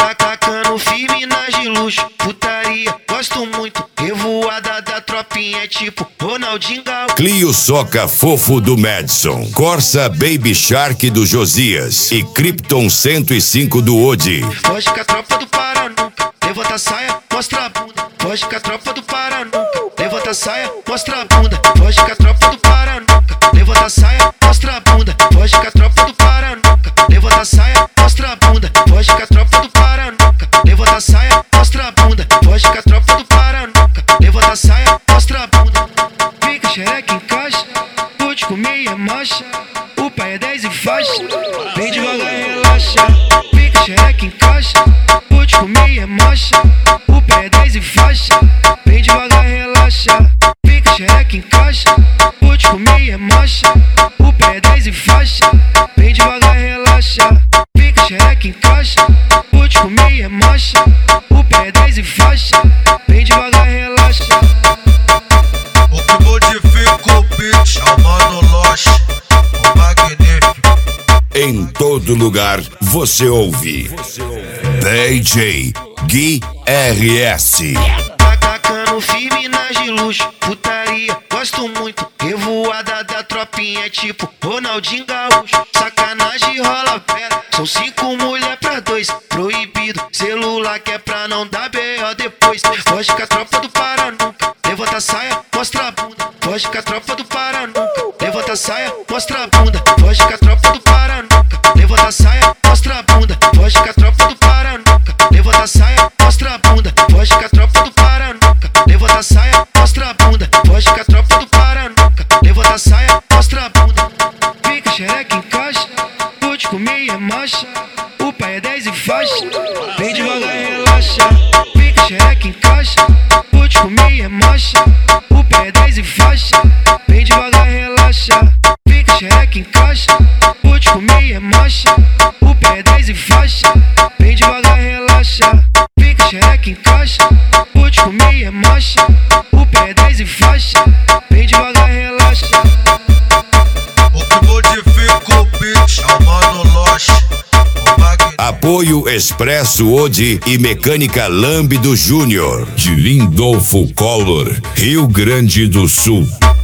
Tacando firme nas de luxo, putaria, gosto muito. Revoada da tropinha, tipo Ronaldinho Gaúcho. Clio Soca Fofo do Madison, Corsa Baby Shark do Josias e Krypton 105 do Odi. Foge com a tropa do Para Nunca, levanta a saia, mostra a bunda. Foge com a tropa do Para Nunca, levanta a saia, mostra a bunda. Foge com a tropa do Para Nunca, levanta a saia, mostra a bunda. Foge com a tropa do Para Nunca, levanta a saia, mostra a bunda. Foge com a tropa do Para Nunca, levanta a saia, mostra a bunda. Foge com a tropa do Para Nunca, levanta a saia, mostra a bunda. Fica xereca em caixa, vou te comer e é marcha. O pai é 10 e faixa, vem devagar e relaxa. Fica xereca em caixa, vou te comer e é marcha. O pai é 10 e faixa, vem devagar e relaxa. Fica xereca em caixa, vou te comer e é marcha. O pai é 10 e faixa, vem devagar e relaxa. Fica xereca em caixa, vou te comer e é marcha. O pai é 10 e faixa, vem devagar e relaxa. O que modifica o beat é o Mano Loche, o magnífico. Em todo lugar você ouve DJ Gui RS. Tacando firme nas de luxo, putaria, gosto muito. Revoada da tropinha, tipo Ronaldinho Gaúcho. Sacanagem rola pera, são 5 mulher pra 2. Proibido, celular que é pra não dar B.O. depois. Foge com a tropa do Para Nunca, levanta a saia, mostra a bunda. Foge com a tropa do Para Nunca, levanta a saia, mostra a bunda. Foge com a tropa do Para Nunca, levanta a saia, mostra a bunda. Foge com a tropa do Para Nunca, levanta a saia, mostra a bunda. Foge com a tropa do Para Nunca, levanta a saia, mostra a bunda. Foge com a tropa do Para Nunca, levanta a saia, mostra a bunda. Fica xereca em caixa, vou te comer e é marcha. O pai é 10 e faixa, vem devagar e relaxa. Fica xereca em caixa, vou te comer e é marcha. O pai é 10 e faixa, vem devagar e relaxa. Fica xereca em caixa, vou te comer e é marcha. O pai é 10 e faixa, vem devagar e relaxa. Fica xereca em caixa, vou te comer e é marcha. O pai é 10 e faixa, vem devagar e relaxa. O que modifica o beat é o Mano Loche, o magnífico. Apoio Expresso Odi e Mecânica Lâmbido Júnior de Lindolfo Collor, Rio Grande do Sul.